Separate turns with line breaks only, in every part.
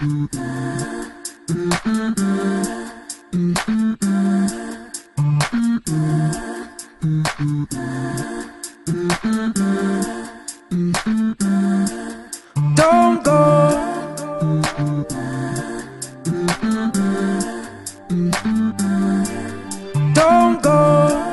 Don't go. Don't go.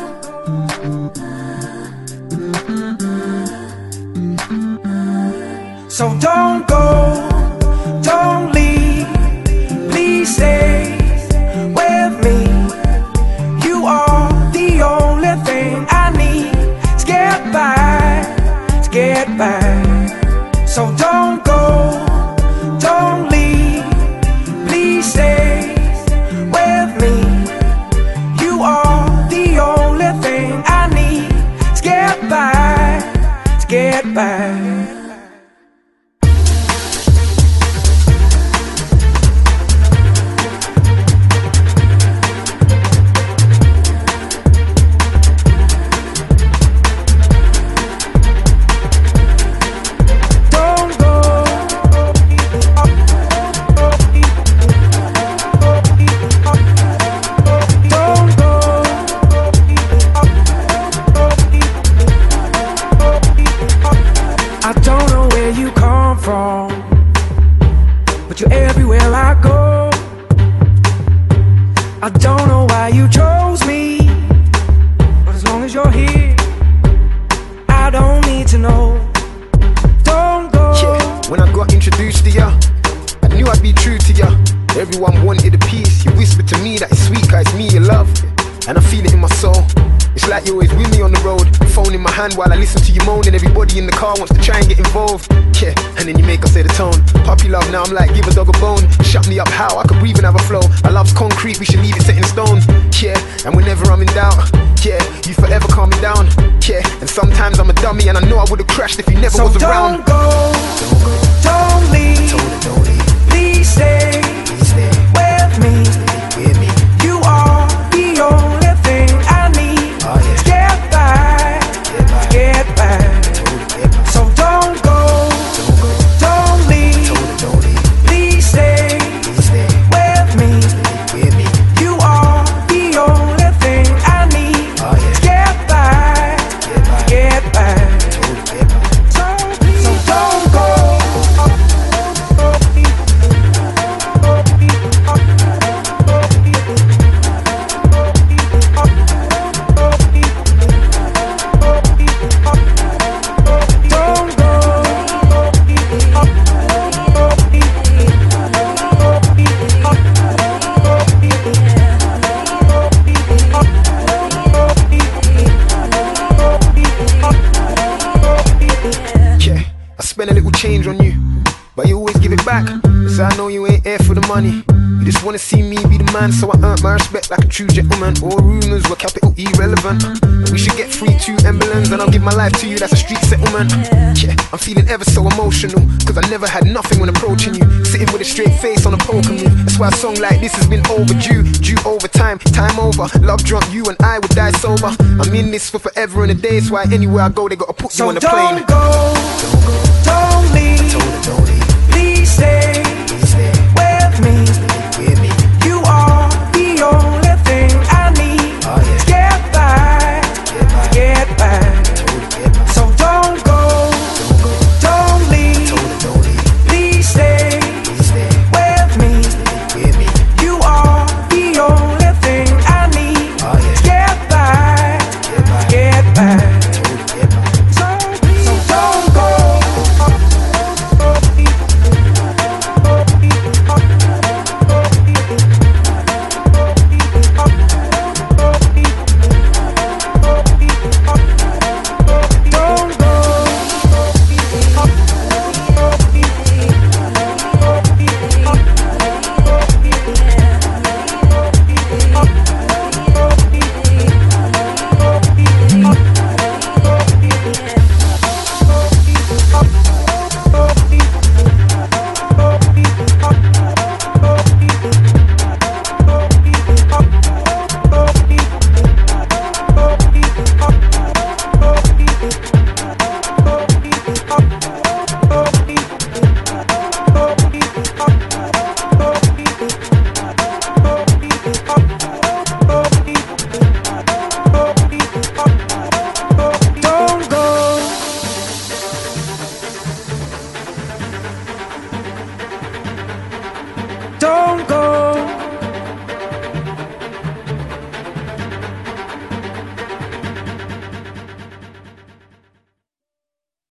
So don't go, don't leave, please stay with me. You are the only thing I need to get by, to get by. So don't go, don't leave, please stay with me. You are the only thing I need to get by, to get by. I don't know where you come from, but you're everywhere I go. I don't know why you chose me, but as long as you're here, I don't need to know. Don't go.
Yeah, when I got introduced to ya, I knew I'd be true to ya. Everyone wanted a piece. You whispered to me that it's sweet, cause it's me you love, and I feel it in my soul. It's like you're always with me on the road, phone in my hand while I listen to you moan, and everybody in the car wants to try and get involved. Yeah, and then you make us say the tone. Puppy love, now I'm like, give a dog a bone. Shut me up, how? I could breathe and have a flow. Our love's concrete, we should leave it set in stone. Yeah, and whenever I'm in doubt, yeah, you forever calm me down. Yeah, and sometimes I'm a dummy, and I know I would've crashed if you never was around.
Don't go, don't leave, please stay with me. You are the only thing I need to get by, to get by. So don't go, don't leave, please stay with me. You are the only thing I need to get by, to get by. So don't go.
Spend a little change on you, but you always give it back. So I know you ain't here for the money. You just wanna see me be the man, so I earn my respect like a true gentleman. All rumors were capital irrelevant. We should get 2 emblems, and I'll give my life to you, that's a street settlement. Yeah, I'm feeling ever so emotional, cause I never had nothing when approaching you. Sitting with a straight face on a poker move. That's why a song like this has been overdue. Due over time, time over. Love drunk, you and I would die sober. I'm in this for forever and a day, that's why anywhere I go they gotta put you on the plane.
So don't go, don't leave, please stay with me. You are the only thing I need to get by, to get by. So don't go, don't leave, please stay with me. You are the only thing I need to get by, to get by. So don't go. don't go.